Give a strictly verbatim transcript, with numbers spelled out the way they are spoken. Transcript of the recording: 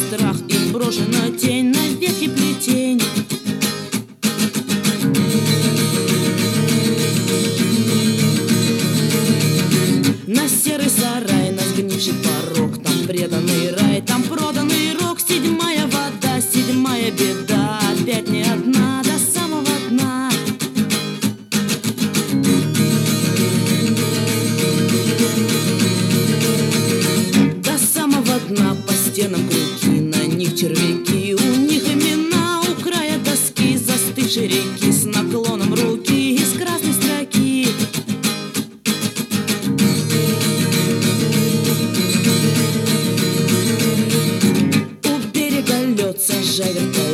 страх и брошена тень на ветке плетень. На серый сарай, на сгнивший порог, там преданный рай, там проданный рок. Седьмая вода, седьмая беда, опять не одна, до самого дна. До самого дна по стенам крюки, на них червяки, у них имена у края доски застывшей реки с наклоном руки из красной строки. У берега лед, сажай вертолет.